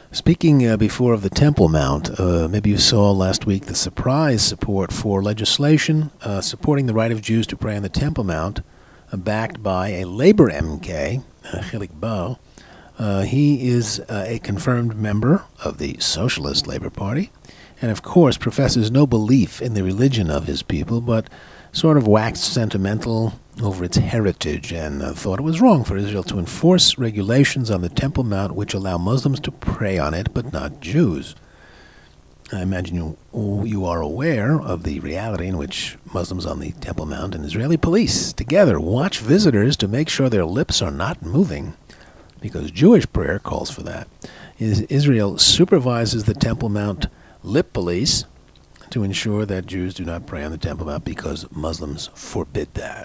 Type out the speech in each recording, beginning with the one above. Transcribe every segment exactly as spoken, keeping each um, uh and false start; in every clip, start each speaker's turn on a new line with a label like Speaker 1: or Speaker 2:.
Speaker 1: Speaking uh, before of the Temple Mount, uh, maybe you saw last week the surprise support for legislation uh, supporting the right of Jews to pray on the Temple Mount, uh, backed by a Labor M K, uh, Hilik Bar. Uh, he is uh, a confirmed member of the Socialist Labor Party, and of course professes no belief in the religion of his people, but sort of waxed sentimental over its heritage and uh, thought it was wrong for Israel to enforce regulations on the Temple Mount which allow Muslims to pray on it, but not Jews. I imagine you, you are aware of the reality in which Muslims on the Temple Mount and Israeli police together watch visitors to make sure their lips are not moving, because Jewish prayer calls for that. Israel supervises the Temple Mount lip police to ensure that Jews do not pray on the Temple Mount because Muslims forbid that.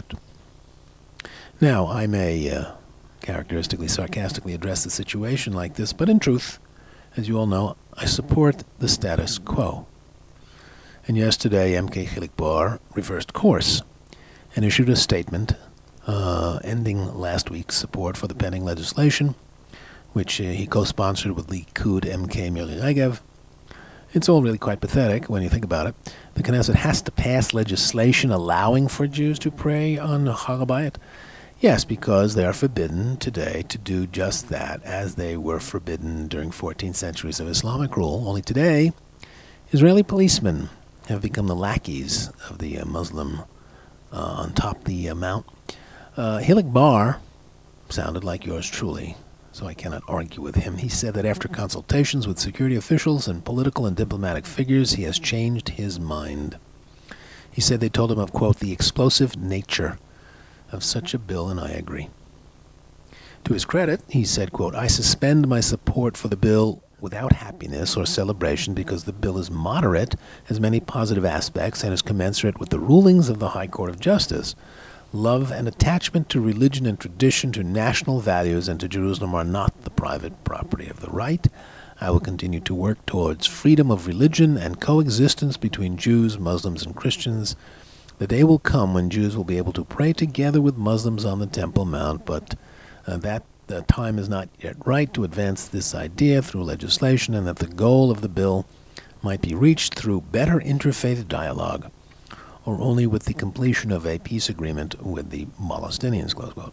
Speaker 1: Now, I may uh, characteristically, sarcastically address the situation like this, but in truth, as you all know, I support the status quo. And yesterday, M K Hilik Bar reversed course and issued a statement uh, ending last week's support for the pending legislation, which uh, he co-sponsored with Likud M K Miri Regev. It's all really quite pathetic when you think about it. The Knesset has to pass legislation allowing for Jews to pray on Har HaBayit. Yes, because they are forbidden today to do just that, as they were forbidden during fourteen centuries of Islamic rule. Only today, Israeli policemen have become the lackeys of the uh, Muslim uh, on top the uh, mount. Uh, Hilik Bar sounded like yours truly, so I cannot argue with him. He said that after consultations with security officials and political and diplomatic figures, he has changed his mind. He said they told him of, quote, the explosive nature of such a bill, and I agree. To his credit, he said, quote, I suspend my support for the bill without happiness or celebration because the bill is moderate, has many positive aspects, and is commensurate with the rulings of the High Court of Justice. Love and attachment to religion and tradition, to national values, and to Jerusalem are not the private property of the right. I will continue to work towards freedom of religion and coexistence between Jews, Muslims, and Christians. The day will come when Jews will be able to pray together with Muslims on the Temple Mount, but uh, that the time is not yet right to advance this idea through legislation, and that the goal of the bill might be reached through better interfaith dialogue, or only with the completion of a peace agreement with the Palestinians, close quote.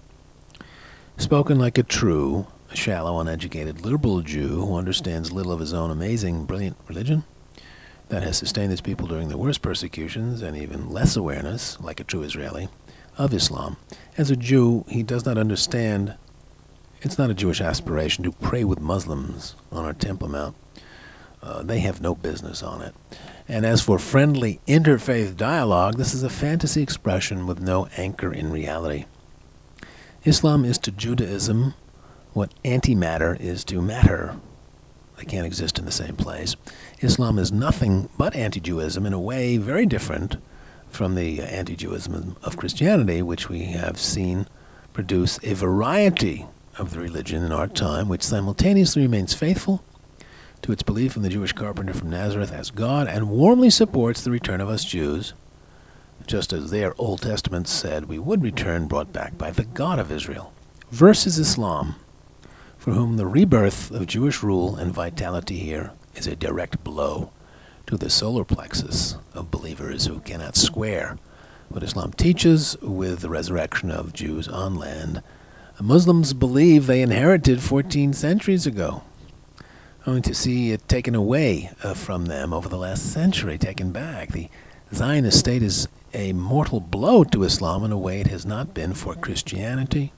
Speaker 1: Spoken like a true, shallow, uneducated, liberal Jew who understands little of his own amazing, brilliant religion that has sustained his people during the worst persecutions, and even less awareness, like a true Israeli, of Islam. As a Jew, he does not understand it's not a Jewish aspiration to pray with Muslims on our Temple Mount. Uh, they have no business on it. And as for friendly interfaith dialogue, this is a fantasy expression with no anchor in reality. Islam is to Judaism what antimatter is to matter. They can't exist in the same place. Islam is nothing but anti-Jewism in a way very different from the anti-Jewism of Christianity, which we have seen produce a variety of the religion in our time, which simultaneously remains faithful to its belief in the Jewish carpenter from Nazareth as God, and warmly supports the return of us Jews, just as their Old Testament said we would return, brought back by the God of Israel, versus Islam, for whom the rebirth of Jewish rule and vitality here is a direct blow to the solar plexus of believers who cannot square what Islam teaches with the resurrection of Jews on land. Muslims believe they inherited fourteen centuries ago, only to see it taken away uh, from them over the last century, taken back. The Zionist state is a mortal blow to Islam in a way it has not been for Christianity.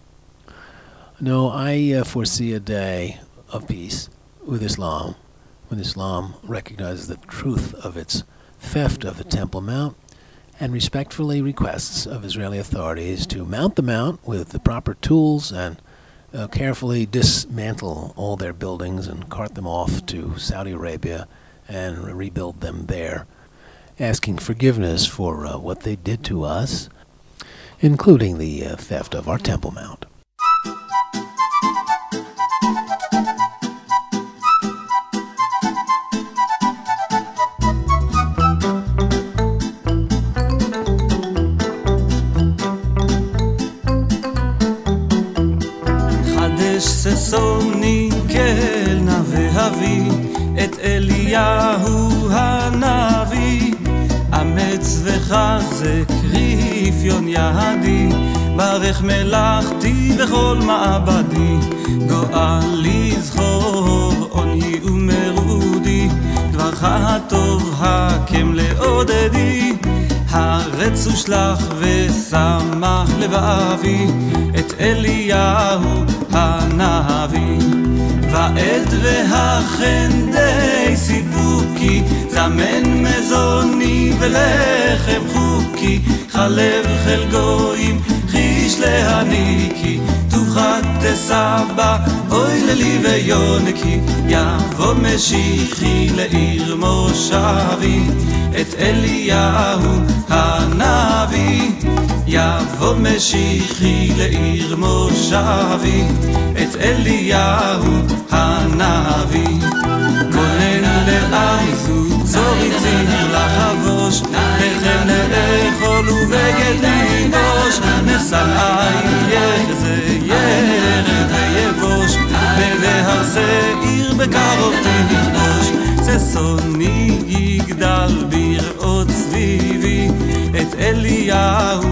Speaker 1: No, I uh, foresee a day of peace with Islam, when Islam recognizes the truth of its theft of the Temple Mount and respectfully requests of Israeli authorities to mount the mount with the proper tools and uh, carefully dismantle all their buildings and cart them off to Saudi Arabia and rebuild them there, asking forgiveness for uh, what they did to us, including the uh, theft of our Temple Mount.
Speaker 2: Somni que el לבבי את אליהו הנביא, אמץ וחזק רפיון ידי, ברך מלאכתי בכל מעבדי, גואלי זכור עוני ומרודי, דברך הטוב הקם לעודדי, הרץ ושלח ושמח לבבי את אליהו הנביא. ועד והחן די סיפוקי, זמן מזוני ולחם חוקי, חלב חיל גויים חיש להניקי, טובך תסבא אוי ללי ויונקי, יבוא משיחי לעיר מושבי את אליהו הנביא, יבוא משיחי לעיר מושבי את אליהו הנביא. כהן לעיסו צורי צינר לחבוש, וכן לאכול ובגד ללבוש, נסעי יחזה ירד ויבוש, ובהר שעיר בקרוב תכבוש, ששוני יגדל בראות סביבי את אליהו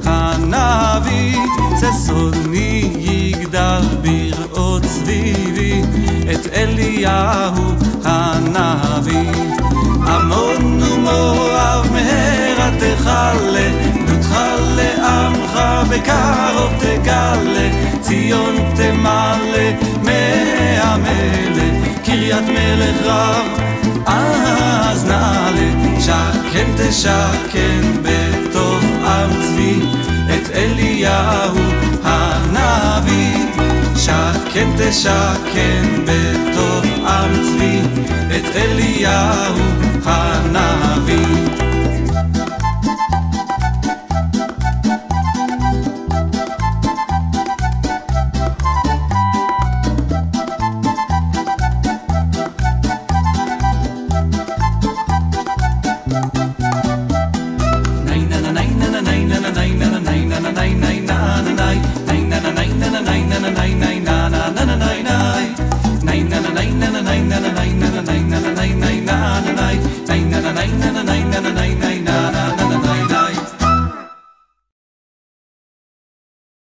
Speaker 2: הנביא, ששוני יגדל בראות סביבי את אליהו הנביא. עמון ומואב מהרה תחלה, דודך לעמך בקרוב תגלה, ציון תמלא מהמלך, קריית מלך רב אז נעלה, שקן תשכן בתוך עם צבי את אליהו הנביא, שקן תשכן בתוך עם צבי את אליהו הנביא.
Speaker 3: na na na na na na na na na na na na na na na na na na